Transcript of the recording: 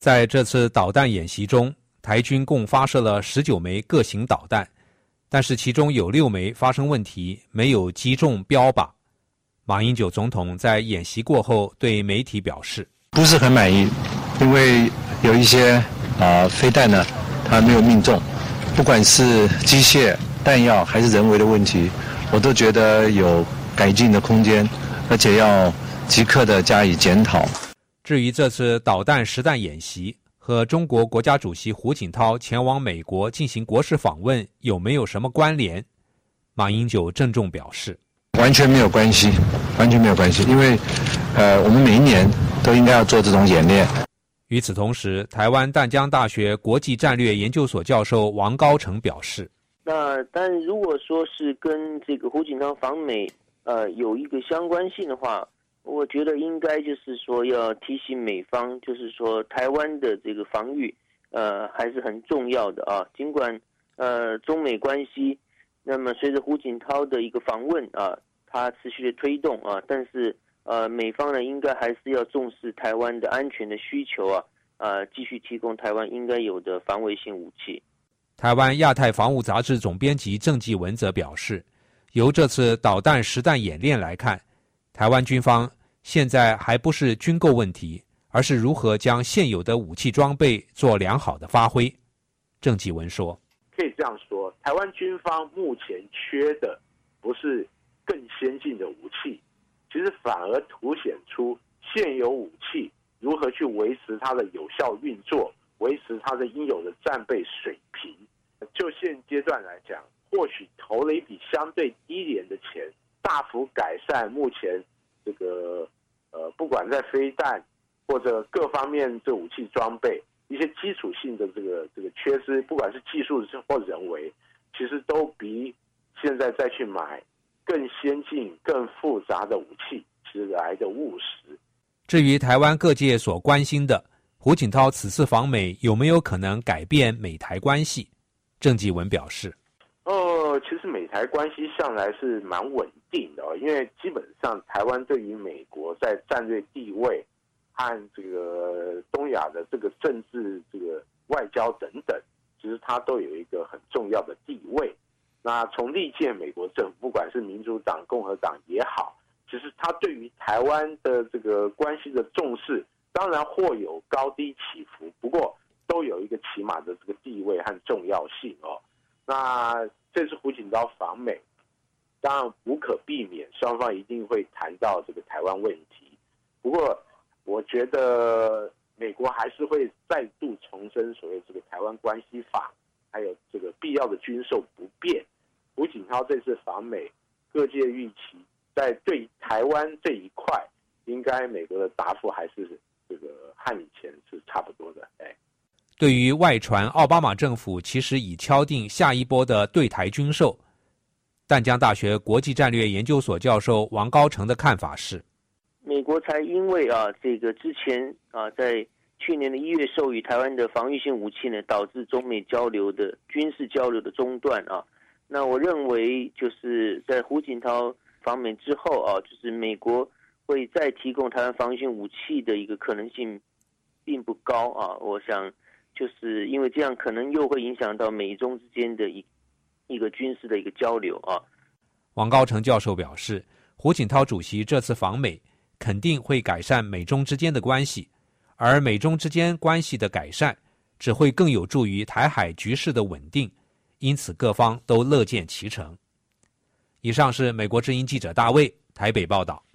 在这次导弹演习中，台军共发射了19枚各型导弹，但是其中有6枚发生问题，没有击中标靶。马英九总统在演习过后对媒体表示， 不是很满意，因为有一些飞弹呢，它没有命中，不管是机械、弹药还是人为的问题，我都觉得有改进的空间，而且要即刻的加以检讨。 至于这次导弹实弹演习和中国国家主席胡锦涛前往美国进行国事访问有没有什么关联，马英九郑重表示， 完全没有关系，完全没有关系，因为我们每一年都应该要做这种演练。 与此同时，台湾淡江大学国际战略研究所教授王高成表示， 但如果说是跟这个胡锦涛访美有一个相关性的话，我觉得应该就是说要提醒美方，就是说台湾的这个防御还是很重要的啊。尽管中美关系那么随着胡锦涛的一个访问啊，他持续的推动啊，但是美方呢应该还是要重视台湾的安全的需求啊，继续提供台湾应该有的防卫性武器。 台湾亚太防务杂志总编辑郑继文则表示，由这次导弹实弹演练来看，台湾军方现在还不是军购问题，而是如何将现有的武器装备做良好的发挥。郑继文说， 可以这样说，台湾军方目前缺的不是更先进的武器，其实反而凸显出现有武器如何去维持它的有效运作，维持它的应有的战备水平。就现阶段来讲，或许投了一笔相对低廉的钱，大幅改善目前这个不管在飞弹或者各方面这武器装备一些基础性的这个缺失，不管是技术或人为，其实都比现在再去买更先进、更复杂的武器其实来的务实。 至于台湾各界所关心的胡锦涛此次访美有没有可能改变美台关系，郑继文表示， 其实美台关系向来是蛮稳定的，因为基本上台湾对于美国在战略地位和这个东亚的这个政治、这个外交等等，其实它都有一个很重要的地位。那从历届美国政府，不管是民主党、共和党也好，其实它对于台湾的这个关系的重视，当然或有高低起伏，不过都有一个起码的这个地位和重要性哦。那这次胡锦涛访美，当然无可避免，双方一定会谈到这个台湾问题。不过，我觉得美国还是会再度重申所谓这个台湾关系法，还有这个必要的军售不变。胡锦涛这次访美，各界预期在对台湾这一块，应该美国的答复还是这个和以前是差不多的。 对于外传奥巴马政府其实已敲定下一波的对台军售，淡江大学国际战略研究所教授王高成的看法是， 美国才因为这个之前在去年的1月授予台湾的防御性武器呢，导致中美交流的军事交流的中断啊。那我认为就是在胡锦涛访美之后就是美国会再提供台湾防御性武器的一个可能性并不高我想就是因为这样可能又会影响到美中之间的一个军事的一个交流王高成教授表示，胡锦涛主席这次访美肯定会改善美中之间的关系，而美中之间关系的改善只会更有助于台海局势的稳定，因此各方都乐见其成。以上是美国之音记者大卫台北报道。